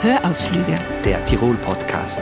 Hörausflüge, der Tirol-Podcast.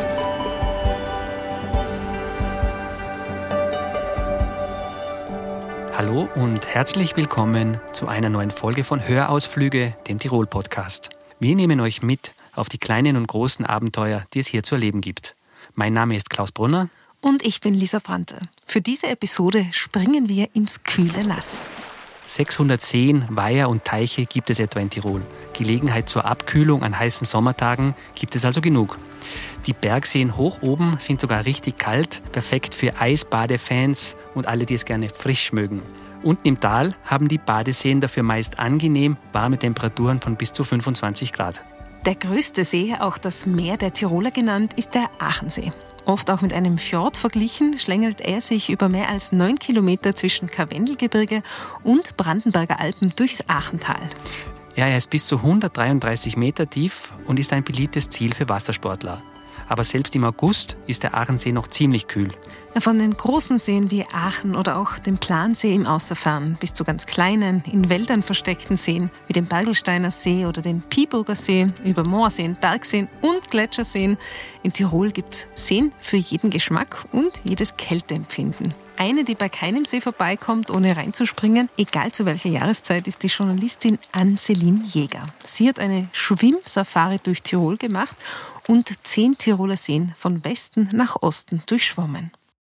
Hallo und herzlich willkommen zu einer neuen Folge von Hörausflüge, dem Tirol-Podcast. Wir nehmen euch mit auf die kleinen und großen Abenteuer, die es hier zu erleben gibt. Mein Name ist Klaus Brunner. und ich bin Lisa Brandl. Für diese Episode springen wir ins kühle Nass. 600 Seen, Weiher und Teiche gibt es etwa in Tirol. Gelegenheit zur Abkühlung an heißen Sommertagen gibt es also genug. Die Bergseen hoch oben sind sogar richtig kalt, perfekt für Eisbadefans und alle, die es gerne frisch mögen. Unten im Tal haben die Badeseen dafür meist angenehm warme Temperaturen von bis zu 25 Grad. Der größte See, auch das Meer der Tiroler genannt, ist der Aachensee. Oft auch mit einem Fjord verglichen, schlängelt er sich über mehr als 9 Kilometer zwischen Karwendelgebirge und Brandenburger Alpen durchs Aachental. Ja, er ist bis zu 133 Meter tief und ist ein beliebtes Ziel für Wassersportler. Aber selbst im August ist der Aachensee noch ziemlich kühl. Von den großen Seen wie Aachen oder auch dem Plansee im Außerfern bis zu ganz kleinen, in Wäldern versteckten Seen wie dem Bergelsteiner See oder dem Piburger See, über Moorseen, Bergseen und Gletscherseen. In Tirol gibt es Seen für jeden Geschmack und jedes Kälteempfinden. Eine, die bei keinem See vorbeikommt, ohne reinzuspringen, egal zu welcher Jahreszeit, ist die Journalistin Ann-Selin Jäger. Sie hat eine Schwimmsafari durch Tirol gemacht und 10 Tiroler Seen von Westen nach Osten durchschwommen.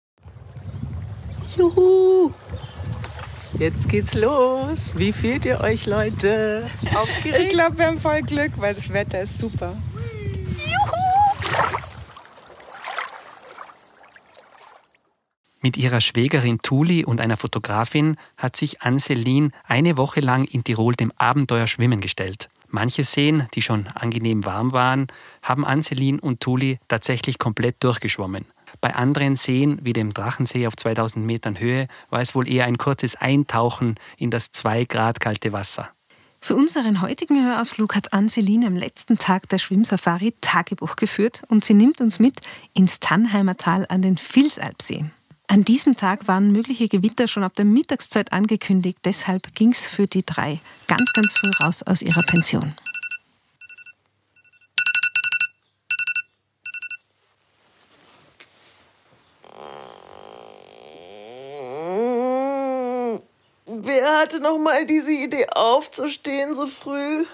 Juhu! Jetzt geht's los. Wie fühlt ihr euch, Leute? Aufgeregt? Ich glaube, wir haben voll Glück, weil das Wetter ist super. Mit ihrer Schwägerin Tuli und einer Fotografin hat sich Ann-Selin eine Woche lang in Tirol dem Abenteuer Schwimmen gestellt. Manche Seen, die schon angenehm warm waren, haben Ann-Selin und Tuli tatsächlich komplett durchgeschwommen. Bei anderen Seen, wie dem Drachensee auf 2000 Metern Höhe, war es wohl eher ein kurzes Eintauchen in das 2 Grad kalte Wasser. Für unseren heutigen Hörausflug hat Ann-Selin am letzten Tag der Schwimmsafari Tagebuch geführt und sie nimmt uns mit ins Tannheimer Tal an den Vilsalpsee. An diesem Tag waren mögliche Gewitter schon ab der Mittagszeit angekündigt, deshalb ging es für die 3 ganz früh raus aus ihrer Pension. Wer hatte noch mal diese Idee, aufzustehen so früh?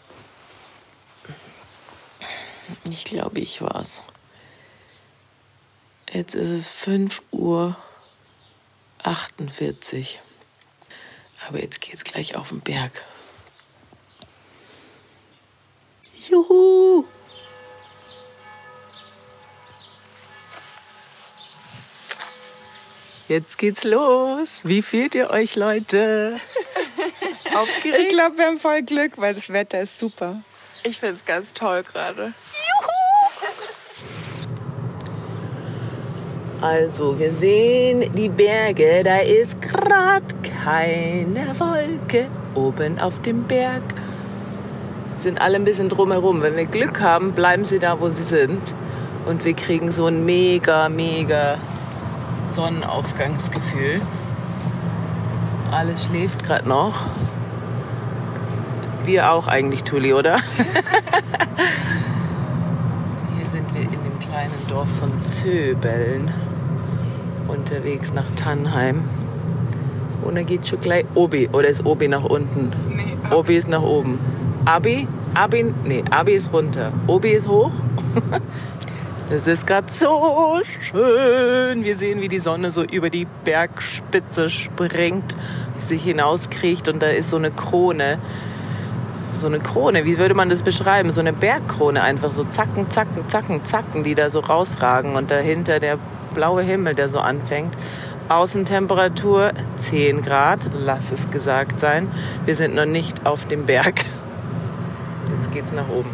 Ich glaube, ich war's. Jetzt ist es 5:48 Uhr. Aber jetzt geht's gleich auf den Berg. Juhu! Jetzt geht's los. Wie fühlt ihr euch, Leute? Aufgeregt? Ich glaube, wir haben voll Glück, weil das Wetter ist super. Ich finde es ganz toll gerade. Also, wir sehen die Berge, da ist grad keine Wolke oben auf dem Berg. Sind alle ein bisschen drumherum. Wenn wir Glück haben, bleiben sie da, wo sie sind. Und wir kriegen so ein mega Sonnenaufgangsgefühl. Alles schläft gerade noch. Wir auch eigentlich, Tuli, oder? Hier sind wir in dem kleinen Dorf von Zöbeln unterwegs nach Tannheim. Und da geht schon gleich Obi. Oder ist Obi nach unten? Nee, Obi ist nach oben. Abi ist runter. Obi ist hoch. Es ist gerade so schön. Wir sehen, wie die Sonne so über die Bergspitze springt, sich hinauskriecht und da ist so eine Krone. So eine Krone, wie würde man das beschreiben? So eine Bergkrone, einfach so Zacken, die da so rausragen und dahinter der blaue Himmel, der so anfängt. Außentemperatur 10 Grad, lass es gesagt sein. Wir sind noch nicht auf dem Berg. Jetzt geht's nach oben.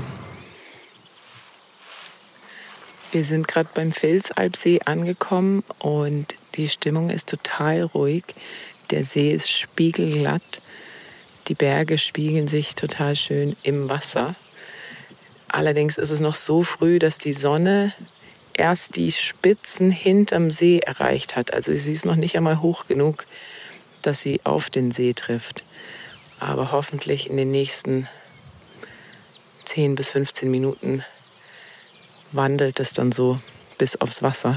Wir sind gerade beim Vilsalpsee angekommen und die Stimmung ist total ruhig. Der See ist spiegelglatt. Die Berge spiegeln sich total schön im Wasser. Allerdings ist es noch so früh, dass die Sonne erst die Spitzen hinterm See erreicht hat. Also sie ist noch nicht einmal hoch genug, dass sie auf den See trifft. Aber hoffentlich in den nächsten 10 bis 15 Minuten wandelt es dann so bis aufs Wasser.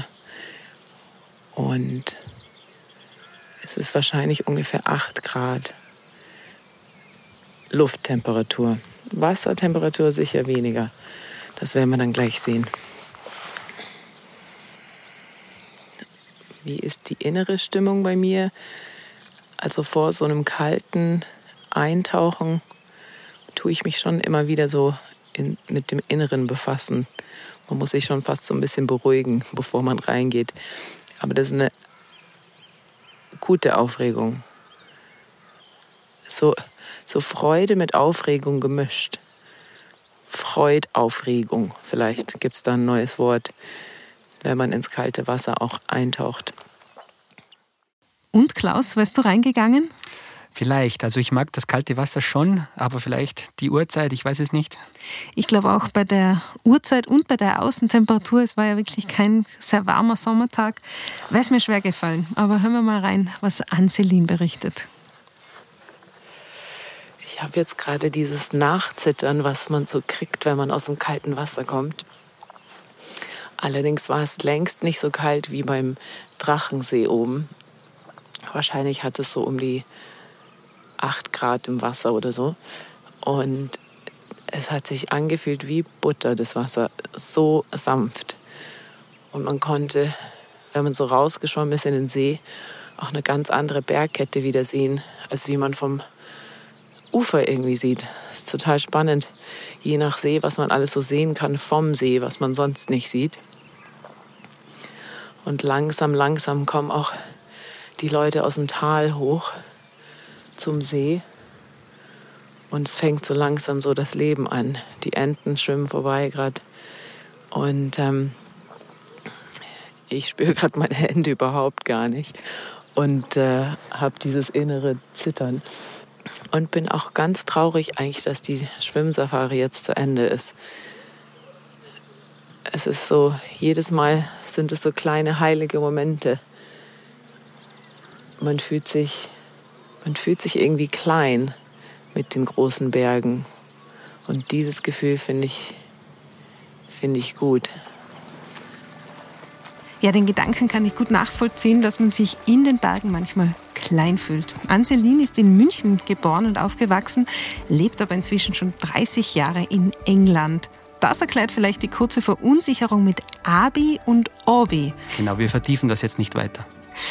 Und es ist wahrscheinlich ungefähr 8 Grad Lufttemperatur. Wassertemperatur sicher weniger. Das werden wir dann gleich sehen. Wie ist die innere Stimmung bei mir? Also vor so einem kalten Eintauchen tue ich mich schon immer wieder so mit dem Inneren befassen. Man muss sich schon fast so ein bisschen beruhigen, bevor man reingeht. Aber das ist eine gute Aufregung. So Freude mit Aufregung gemischt. Freudaufregung, vielleicht gibt es da ein neues Wort, wenn man ins kalte Wasser auch eintaucht. Und Klaus, wärst du reingegangen? Vielleicht. Also ich mag das kalte Wasser schon, aber vielleicht die Uhrzeit, ich weiß es nicht. Ich glaube auch bei der Uhrzeit und bei der Außentemperatur, es war ja wirklich kein sehr warmer Sommertag, wäre es mir schwer gefallen. Aber hören wir mal rein, was Anselin berichtet. Ich habe jetzt gerade dieses Nachzittern, was man so kriegt, wenn man aus dem kalten Wasser kommt. Allerdings war es längst nicht so kalt wie beim Drachensee oben. Wahrscheinlich hat es so um die 8 Grad im Wasser oder so. Und es hat sich angefühlt wie Butter, das Wasser. So sanft. Und man konnte, wenn man so rausgeschwommen ist in den See, auch eine ganz andere Bergkette wieder sehen, als wie man vom Ufer irgendwie sieht. Das ist total spannend. Je nach See, was man alles so sehen kann vom See, was man sonst nicht sieht. Und langsam kommen auch die Leute aus dem Tal hoch zum See. Und es fängt so langsam so das Leben an. Die Enten schwimmen vorbei gerade. Und ich spüre gerade meine Hände überhaupt gar nicht. Und habe dieses innere Zittern. Und bin auch ganz traurig eigentlich, dass die Schwimmsafari jetzt zu Ende ist. Es ist so, jedes Mal sind es so kleine heilige Momente. Man fühlt sich irgendwie klein mit den großen Bergen. Und dieses Gefühl finde ich gut. Ja, den Gedanken kann ich gut nachvollziehen, dass man sich in den Bergen manchmal klein fühlt. Anselin ist in München geboren und aufgewachsen, lebt aber inzwischen schon 30 Jahre in England. Das erklärt vielleicht die kurze Verunsicherung mit Abi und Obi. Genau, wir vertiefen das jetzt nicht weiter.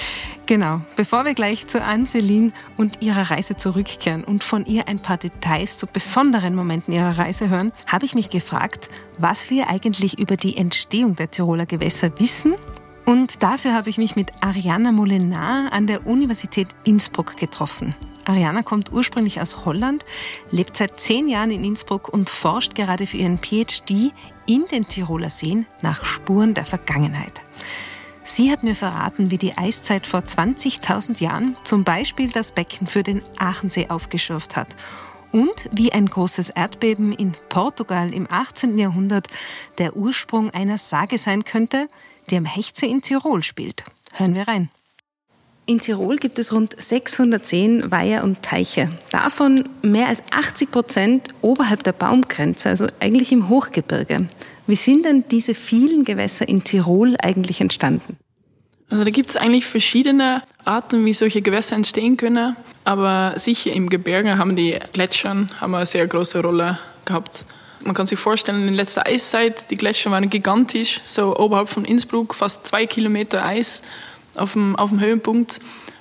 Genau, bevor wir gleich zu Anselin und ihrer Reise zurückkehren und von ihr ein paar Details zu besonderen Momenten ihrer Reise hören, habe ich mich gefragt, was wir eigentlich über die Entstehung der Tiroler Gewässer wissen. Und dafür habe ich mich mit Ariana Molenaar an der Universität Innsbruck getroffen. Ariana kommt ursprünglich aus Holland, lebt seit 10 Jahren in Innsbruck und forscht gerade für ihren PhD in den Tiroler Seen nach Spuren der Vergangenheit. Sie hat mir verraten, wie die Eiszeit vor 20.000 Jahren zum Beispiel das Becken für den Aachensee aufgeschürft hat und wie ein großes Erdbeben in Portugal im 18. Jahrhundert der Ursprung einer Sage sein könnte, die am Hechtsee in Tirol spielt. Hören wir rein. In Tirol gibt es rund 600 Seen, Weiher und Teiche. Davon mehr als 80% oberhalb der Baumgrenze, also eigentlich im Hochgebirge. Wie sind denn diese vielen Gewässer in Tirol eigentlich entstanden? Also da gibt es eigentlich verschiedene Arten, wie solche Gewässer entstehen können. Aber sicher im Gebirge haben die Gletschern eine sehr große Rolle gehabt. Man kann sich vorstellen, in letzter Eiszeit, die Gletscher waren gigantisch, so oberhalb von Innsbruck, fast 2 Kilometer Eis auf dem Höhenpunkt.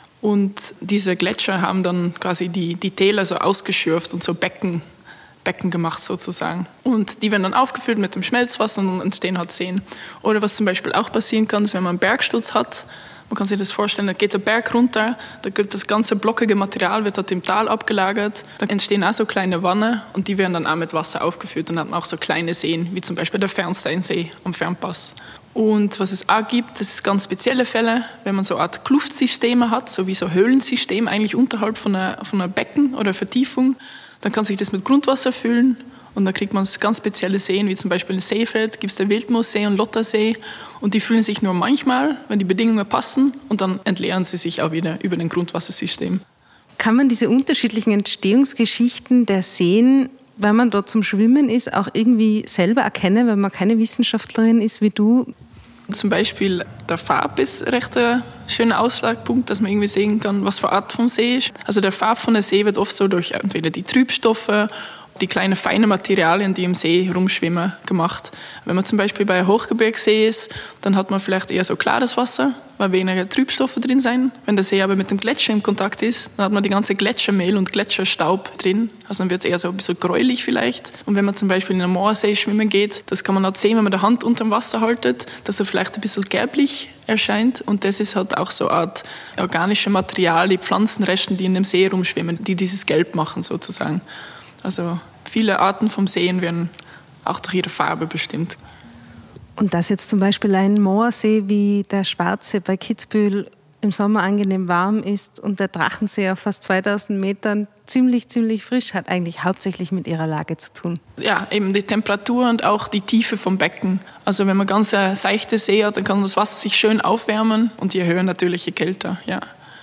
Und diese Gletscher haben dann quasi die Täler so ausgeschürft und so Becken gemacht sozusagen. Und die werden dann aufgefüllt mit dem Schmelzwasser und entstehen halt Seen. Oder was zum Beispiel auch passieren kann, ist, wenn man einen Bergsturz hat, man kann sich das vorstellen, da geht der Berg runter, da gibt das ganze blockige Material, wird dort im Tal abgelagert, da entstehen auch so kleine Wannen und die werden dann auch mit Wasser aufgefüllt und haben auch so kleine Seen, wie zum Beispiel der Fernsteinsee am Fernpass. Und was es auch gibt, das sind ganz spezielle Fälle, wenn man so eine Art Kluftsysteme hat, so wie so Höhlensystem eigentlich unterhalb von einer Becken oder Vertiefung, dann kann sich das mit Grundwasser füllen und dann kriegt man ganz spezielle Seen, wie zum Beispiel in Seefeld gibt es der Wildmoossee und Lottersee und die füllen sich nur manchmal, wenn die Bedingungen passen und dann entleeren sie sich auch wieder über den Grundwassersystem. Kann man diese unterschiedlichen Entstehungsgeschichten der Seen wenn man dort zum Schwimmen ist, auch irgendwie selber erkennen, wenn man keine Wissenschaftlerin ist wie du? Zum Beispiel der Farb ist recht ein schöner Ausschlagpunkt, dass man irgendwie sehen kann, was für Art vom See ist. Also der Farb von der See wird oft so durch entweder die Trübstoffe, die kleinen feinen Materialien, die im See rumschwimmen, gemacht. Wenn man zum Beispiel bei einem Hochgebirgssee ist, dann hat man vielleicht eher so klares Wasser, weil weniger Trübstoffe drin sein. Wenn der See aber mit dem Gletscher in Kontakt ist, dann hat man die ganze Gletschermehl und Gletscherstaub drin. Also dann wird es eher so ein bisschen gräulich vielleicht. Und wenn man zum Beispiel in einem Moorsee schwimmen geht, das kann man auch sehen, wenn man die Hand unter dem Wasser haltet, dass er vielleicht ein bisschen gelblich erscheint. Und das ist halt auch so eine Art organische Material, die Pflanzenresten, die in dem See rumschwimmen, die dieses Gelb machen sozusagen. Also viele Arten vom Seen werden auch durch ihre Farbe bestimmt. Und dass jetzt zum Beispiel ein Moorsee wie der Schwarze bei Kitzbühel im Sommer angenehm warm ist und der Drachensee auf fast 2000 Metern ziemlich frisch, hat eigentlich hauptsächlich mit ihrer Lage zu tun. Ja, eben die Temperatur und auch die Tiefe vom Becken. Also wenn man ganz eine seichte See hat, dann kann das Wasser sich schön aufwärmen und je höher natürlich, je kälter, ja.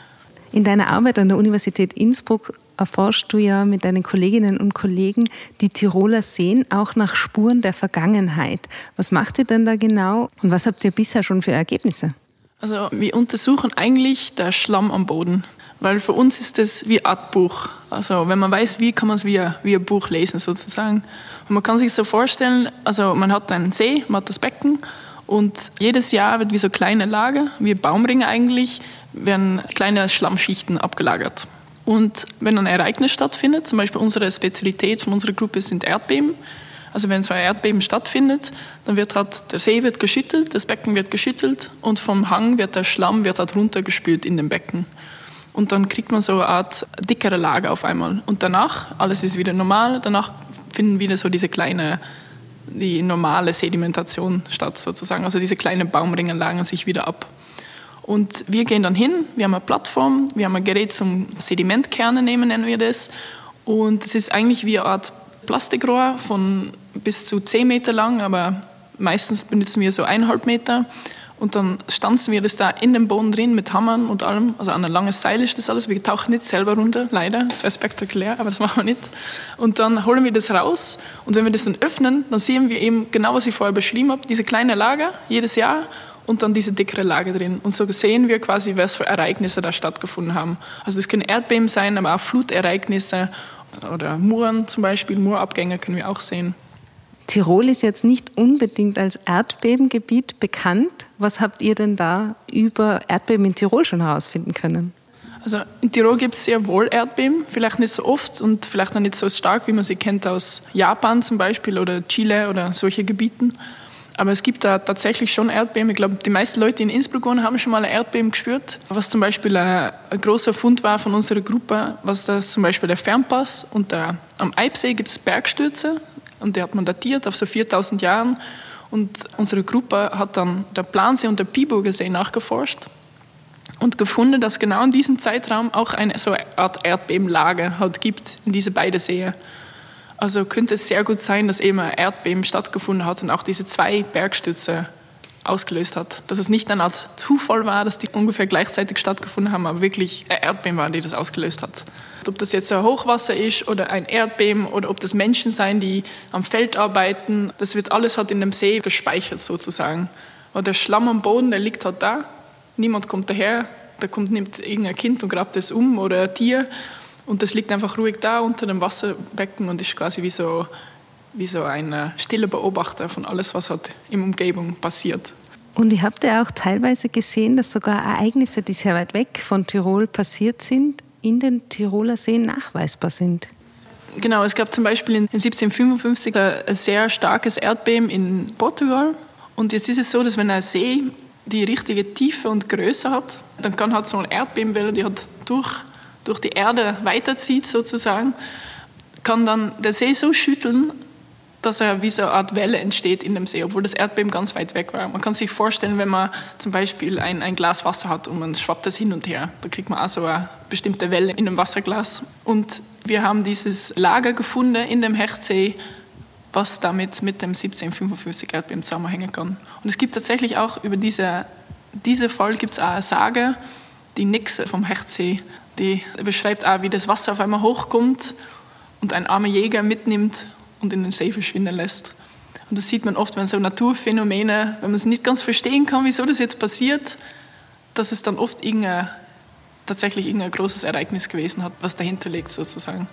In deiner Arbeit an der Universität Innsbruck erforschst du ja mit deinen Kolleginnen und Kollegen die Tiroler Seen auch nach Spuren der Vergangenheit. Was macht ihr denn da genau und was habt ihr bisher schon für Ergebnisse? Also wir untersuchen eigentlich den Schlamm am Boden, weil für uns ist das wie ein Art Buch. Also wenn man weiß, wie kann man es wie ein Buch lesen sozusagen. Und man kann sich so vorstellen, also man hat einen See, man hat das Becken und jedes Jahr wird wie so kleine Lager, wie Baumringe eigentlich, werden kleine Schlammschichten abgelagert. Und wenn ein Ereignis stattfindet, zum Beispiel unsere Spezialität von unserer Gruppe sind Erdbeben, also wenn so ein Erdbeben stattfindet, dann wird halt der See wird geschüttelt, das Becken wird geschüttelt und vom Hang wird der Schlamm halt runtergespült in den Becken. Und dann kriegt man so eine Art dickere Lager auf einmal. Und danach, alles ist wieder normal, danach finden wieder so die normale Sedimentation statt sozusagen. Also diese kleinen Baumringe lagern sich wieder ab. Und wir gehen dann hin, wir haben eine Plattform, wir haben ein Gerät zum Sedimentkerne nehmen, nennen wir das. Und es ist eigentlich wie eine Art Plastikrohr von bis zu 10 Meter lang, aber meistens benutzen wir so 1,5 Meter. Und dann stanzen wir das da in den Boden drin mit Hammern und allem. Also an ein langes Seil ist das alles. Wir tauchen nicht selber runter, leider. Das wäre spektakulär, aber das machen wir nicht. Und dann holen wir das raus. Und wenn wir das dann öffnen, dann sehen wir eben genau, was ich vorher beschrieben habe. Diese kleine Lager, jedes Jahr. Und dann diese dickere Lage drin. Und so sehen wir quasi, was für Ereignisse da stattgefunden haben. Also das können Erdbeben sein, aber auch Flutereignisse oder Muren zum Beispiel, Murabgänge können wir auch sehen. Tirol ist jetzt nicht unbedingt als Erdbebengebiet bekannt. Was habt ihr denn da über Erdbeben in Tirol schon herausfinden können? Also in Tirol gibt es sehr wohl Erdbeben, vielleicht nicht so oft und vielleicht noch nicht so stark, wie man sie kennt aus Japan zum Beispiel oder Chile oder solche Gebieten. Aber es gibt da tatsächlich schon Erdbeben. Ich glaube, die meisten Leute, die in Innsbruck wohnen, haben schon mal ein Erdbeben gespürt. Was zum Beispiel ein großer Fund war von unserer Gruppe, was das zum Beispiel der Fernpass und am Eibsee gibt es Bergstürze und die hat man datiert auf so 4000 Jahren. Und unsere Gruppe hat dann der Plansee und der Piburger See nachgeforscht und gefunden, dass genau in diesem Zeitraum auch eine so eine Art Erdbebenlager halt gibt in diese beiden Seen. Also könnte es sehr gut sein, dass eben ein Erdbeben stattgefunden hat und auch diese 2 Bergstürze ausgelöst hat. Dass es nicht eine Art Zufall war, dass die ungefähr gleichzeitig stattgefunden haben, aber wirklich ein Erdbeben war, die das ausgelöst hat. Ob das jetzt ein Hochwasser ist oder ein Erdbeben oder ob das Menschen sein, die am Feld arbeiten, das wird alles halt in dem See gespeichert sozusagen. Und der Schlamm am Boden, der liegt halt da. Niemand kommt daher, nimmt irgendein Kind und grabt es um oder ein Tier. Und das liegt einfach ruhig da unter dem Wasserbecken und ist quasi wie so ein stiller Beobachter von alles, was halt in der Umgebung passiert. Und ihr habt ja auch teilweise gesehen, dass sogar Ereignisse, die sehr weit weg von Tirol passiert sind, in den Tiroler Seen nachweisbar sind. Genau, es gab zum Beispiel in 1755 ein sehr starkes Erdbeben in Portugal. Und jetzt ist es so, dass wenn ein See die richtige Tiefe und Größe hat, dann kann halt so eine Erdbebenwelle, die halt durch die Erde weiterzieht sozusagen, kann dann der See so schütteln, dass er wie so eine Art Welle entsteht in dem See, obwohl das Erdbeben ganz weit weg war. Man kann sich vorstellen, wenn man zum Beispiel ein Glas Wasser hat und man schwappt das hin und her, da kriegt man auch so eine bestimmte Welle in einem Wasserglas. Und wir haben dieses Lager gefunden in dem Hechtsee, was damit mit dem 1755 Erdbeben zusammenhängen kann. Und es gibt tatsächlich auch über diese Fall gibt es auch eine Sage, die Nixe vom Hechtsee. Die beschreibt auch, wie das Wasser auf einmal hochkommt und ein armer Jäger mitnimmt und in den See verschwinden lässt. Und das sieht man oft, wenn so Naturphänomene, wenn man es nicht ganz verstehen kann, wieso das jetzt passiert, dass es dann oft tatsächlich irgendein großes Ereignis gewesen hat, was dahinter liegt sozusagen.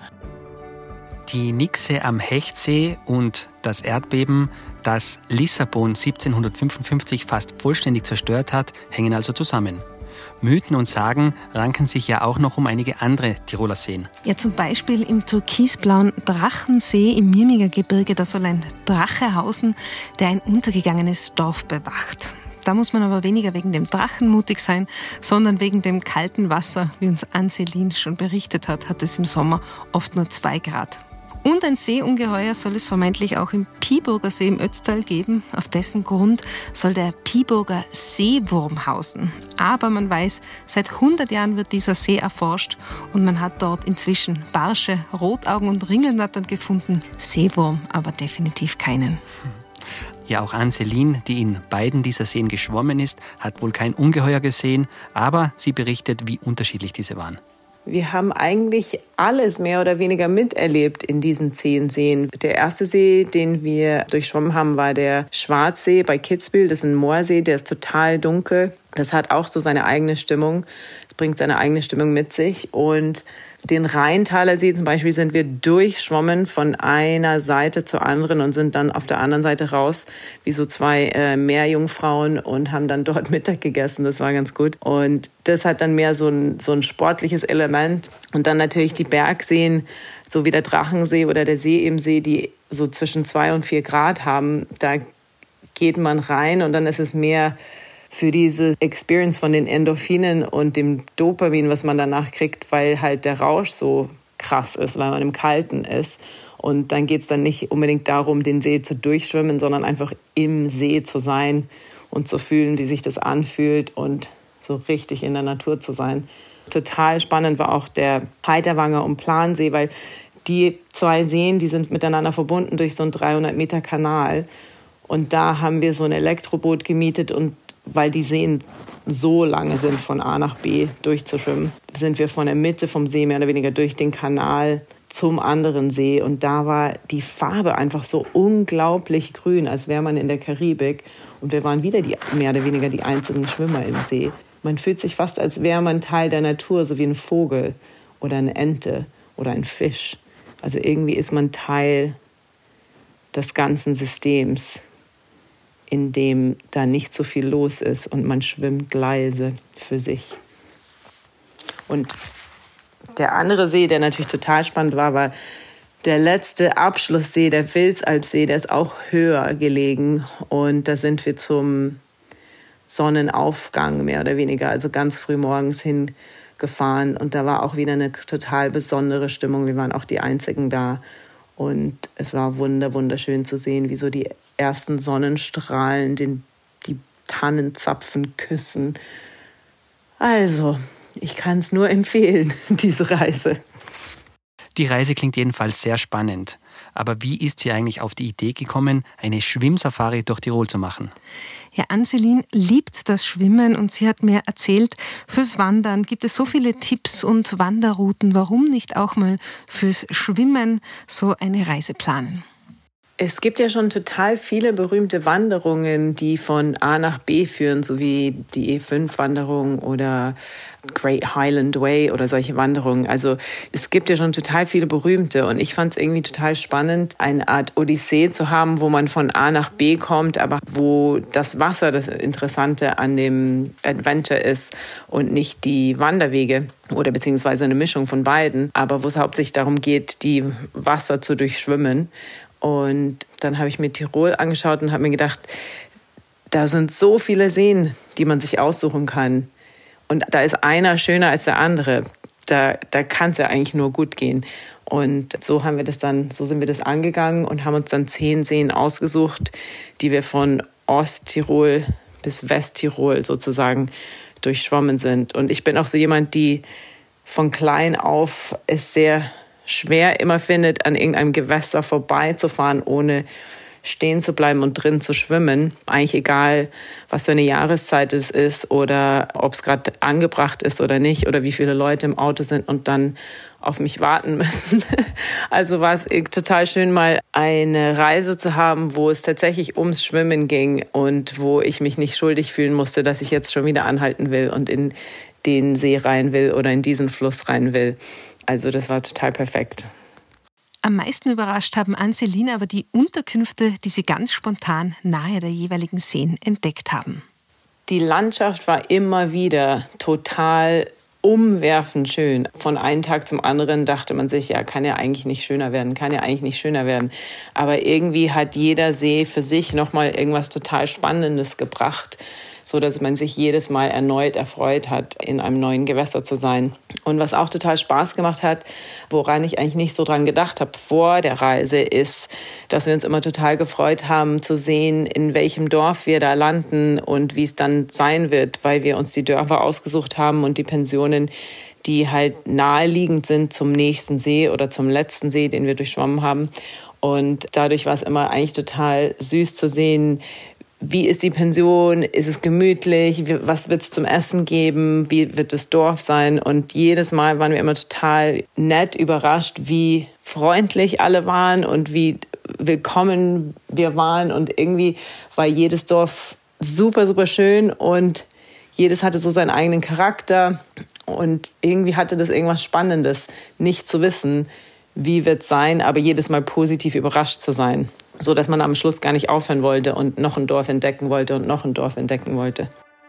Die Nixe am Hechtsee und das Erdbeben, das Lissabon 1755 fast vollständig zerstört hat, hängen also zusammen. Mythen und Sagen ranken sich ja auch noch um einige andere Tiroler Seen. Ja, zum Beispiel im türkisblauen Drachensee im Mirminger Gebirge, da soll ein Drache hausen, der ein untergegangenes Dorf bewacht. Da muss man aber weniger wegen dem Drachen mutig sein, sondern wegen dem kalten Wasser. Wie uns Anselin schon berichtet hat es im Sommer oft nur 2 Grad. Und ein Seeungeheuer soll es vermeintlich auch im Piburger See im Ötztal geben. Auf dessen Grund soll der Piburger Seewurm hausen. Aber man weiß, seit 100 Jahren wird dieser See erforscht und man hat dort inzwischen Barsche, Rotaugen und Ringelnattern gefunden. Seewurm aber definitiv keinen. Ja, auch Anselin, die in beiden dieser Seen geschwommen ist, hat wohl kein Ungeheuer gesehen, aber sie berichtet, wie unterschiedlich diese waren. Wir haben eigentlich alles mehr oder weniger miterlebt in diesen 10 Seen. Der erste See, den wir durchschwommen haben, war der Schwarzsee bei Kitzbühel. Das ist ein Moorsee, der ist total dunkel. Das hat auch so seine eigene Stimmung. Es bringt seine eigene Stimmung mit sich. Und den Rheintaler See zum Beispiel sind wir durchschwommen von einer Seite zur anderen und sind dann auf der anderen Seite raus, wie so 2 Meerjungfrauen und haben dann dort Mittag gegessen. Das war ganz gut. Und das hat dann mehr so ein sportliches Element. Und dann natürlich die Bergseen, so wie der Drachensee oder der Seeebensee, die so zwischen 2 und 4 Grad haben. Da geht man rein und dann ist es mehr für diese Experience von den Endorphinen und dem Dopamin, was man danach kriegt, weil halt der Rausch so krass ist, weil man im Kalten ist. Und dann geht es dann nicht unbedingt darum, den See zu durchschwimmen, sondern einfach im See zu sein und zu fühlen, wie sich das anfühlt und so richtig in der Natur zu sein. Total spannend war auch der Heiterwanger und Plansee, weil die 2 Seen, die sind miteinander verbunden durch so einen 300-Meter-Kanal. Und da haben wir so ein Elektroboot gemietet und weil die Seen so lange sind, von A nach B durchzuschwimmen, sind wir von der Mitte vom See mehr oder weniger durch den Kanal zum anderen See. Und da war die Farbe einfach so unglaublich grün, als wäre man in der Karibik. Und wir waren wieder mehr oder weniger die einzigen Schwimmer im See. Man fühlt sich fast, als wäre man Teil der Natur, so wie ein Vogel oder eine Ente oder ein Fisch. Also irgendwie ist man Teil des ganzen Systems, in dem da nicht so viel los ist und man schwimmt leise für sich. Und der andere See, der natürlich total spannend war der letzte Abschlusssee, der Vilsalpsee, der ist auch höher gelegen. Und da sind wir zum Sonnenaufgang mehr oder weniger, also ganz früh morgens hingefahren. Und da war auch wieder eine total besondere Stimmung. Wir waren auch die Einzigen da. Und es war wunderschön zu sehen, wie so die ersten Sonnenstrahlen die Tannenzapfen küssen. Also, ich kann es nur empfehlen, diese Reise. Die Reise klingt jedenfalls sehr spannend. Aber wie ist sie eigentlich auf die Idee gekommen, eine Schwimmsafari durch Tirol zu machen? Ja, Anselin liebt das Schwimmen und sie hat mir erzählt, fürs Wandern gibt es so viele Tipps und Wanderrouten. Warum nicht auch mal fürs Schwimmen so eine Reise planen? Es gibt ja schon total viele berühmte Wanderungen, die von A nach B führen, so wie die E5-Wanderung oder Great Highland Way oder solche Wanderungen. Also es gibt ja schon total viele berühmte und ich fand es irgendwie total spannend, eine Art Odyssee zu haben, wo man von A nach B kommt, aber wo das Wasser das Interessante an dem Adventure ist und nicht die Wanderwege oder beziehungsweise eine Mischung von beiden, aber wo es hauptsächlich darum geht, die Wasser zu durchschwimmen. Und dann habe ich mir Tirol angeschaut und habe mir gedacht, da sind so viele Seen, die man sich aussuchen kann. Und da ist einer schöner als der andere. Da kann es ja eigentlich nur gut gehen. Und so sind wir das angegangen und haben uns dann 10 Seen ausgesucht, die wir von Osttirol bis Westtirol sozusagen durchschwommen sind. Und ich bin auch so jemand, die von klein auf es sehr schwer immer findet, an irgendeinem Gewässer vorbeizufahren, ohne stehen zu bleiben und drin zu schwimmen. Eigentlich egal, was für eine Jahreszeit es ist oder ob es gerade angebracht ist oder nicht oder wie viele Leute im Auto sind und dann auf mich warten müssen. Also war es total schön, mal eine Reise zu haben, wo es tatsächlich ums Schwimmen ging und wo ich mich nicht schuldig fühlen musste, dass ich jetzt schon wieder anhalten will und in den See rein will oder in diesen Fluss rein will. Also das war total perfekt. Am meisten überrascht haben Anselin aber die Unterkünfte, die sie ganz spontan nahe der jeweiligen Seen entdeckt haben. Die Landschaft war immer wieder total umwerfend schön. Von einem Tag zum anderen dachte man sich, ja, kann ja eigentlich nicht schöner werden. Aber irgendwie hat jeder See für sich nochmal irgendwas total Spannendes gebracht, so dass man sich jedes Mal erneut erfreut hat, in einem neuen Gewässer zu sein. Und was auch total Spaß gemacht hat, woran ich eigentlich nicht so dran gedacht habe vor der Reise, ist, dass wir uns immer total gefreut haben zu sehen, in welchem Dorf wir da landen und wie es dann sein wird, weil wir uns die Dörfer ausgesucht haben und die Pensionen, die halt naheliegend sind zum nächsten See oder zum letzten See, den wir durchschwommen haben. Und dadurch war es immer eigentlich total süß zu sehen, wie ist die Pension, ist es gemütlich, was wird es zum Essen geben, wie wird das Dorf sein. Und jedes Mal waren wir immer total nett überrascht, wie freundlich alle waren und wie willkommen wir waren. Und irgendwie war jedes Dorf super, super schön und jedes hatte so seinen eigenen Charakter. Und irgendwie hatte das irgendwas Spannendes, nicht zu wissen, wie wird es sein, aber jedes Mal positiv überrascht zu sein. So dass man am Schluss gar nicht aufhören wollte und noch ein Dorf entdecken wollte und noch ein Dorf entdecken wollte.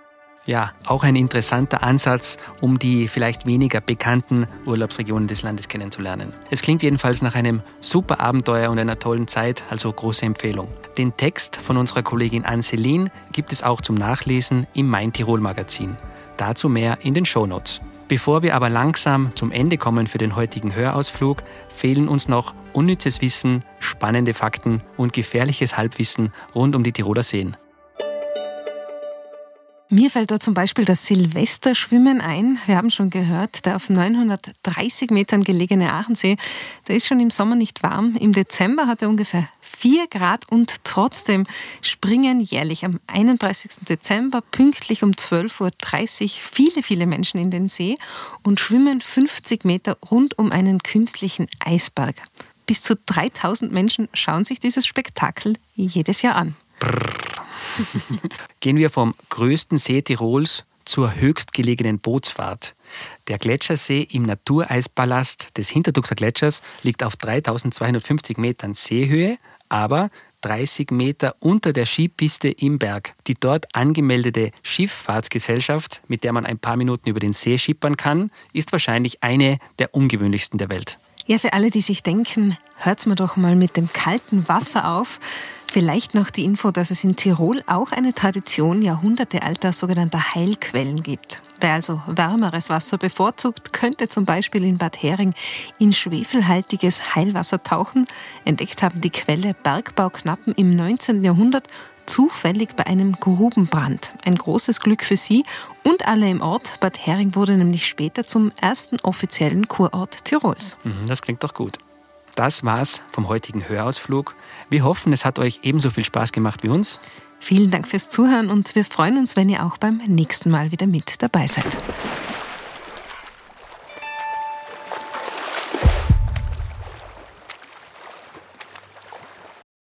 Ja, auch ein interessanter Ansatz, um die vielleicht weniger bekannten Urlaubsregionen des Landes kennenzulernen. Es klingt jedenfalls nach einem super Abenteuer und einer tollen Zeit, also große Empfehlung. Den Text von unserer Kollegin Anselin gibt es auch zum Nachlesen im Mein Tirol Magazin. Dazu mehr in den Shownotes. Bevor wir aber langsam zum Ende kommen für den heutigen Hörausflug, fehlen uns noch unnützes Wissen, spannende Fakten und gefährliches Halbwissen rund um die Tiroler Seen. Mir fällt da zum Beispiel das Silvesterschwimmen ein. Wir haben schon gehört, der auf 930 Metern gelegene Aachensee, der ist schon im Sommer nicht warm. Im Dezember hat er ungefähr 4 Grad und trotzdem springen jährlich am 31. Dezember pünktlich um 12.30 Uhr viele Menschen in den See und schwimmen 50 Meter rund um einen künstlichen Eisberg. Bis zu 3000 Menschen schauen sich dieses Spektakel jedes Jahr an. Gehen wir vom größten See Tirols zur höchstgelegenen Bootsfahrt. Der Gletschersee im Natureispalast des Hintertuxer Gletschers liegt auf 3250 Metern Seehöhe, aber 30 Meter unter der Skipiste im Berg. Die dort angemeldete Schifffahrtsgesellschaft, mit der man ein paar Minuten über den See schippern kann, ist wahrscheinlich eine der ungewöhnlichsten der Welt. Ja, für alle, die sich denken, hört's mir doch mal mit dem kalten Wasser auf. Vielleicht noch die Info, dass es in Tirol auch eine Tradition jahrhundertealter sogenannter Heilquellen gibt. Wer also wärmeres Wasser bevorzugt, könnte zum Beispiel in Bad Hering in schwefelhaltiges Heilwasser tauchen. Entdeckt haben die Quelle Bergbauknappen im 19. Jahrhundert zufällig bei einem Grubenbrand. Ein großes Glück für sie und alle im Ort. Bad Hering wurde nämlich später zum ersten offiziellen Kurort Tirols. Das klingt doch gut. Das war's vom heutigen Hörausflug. Wir hoffen, es hat euch ebenso viel Spaß gemacht wie uns. Vielen Dank fürs Zuhören und wir freuen uns, wenn ihr auch beim nächsten Mal wieder mit dabei seid.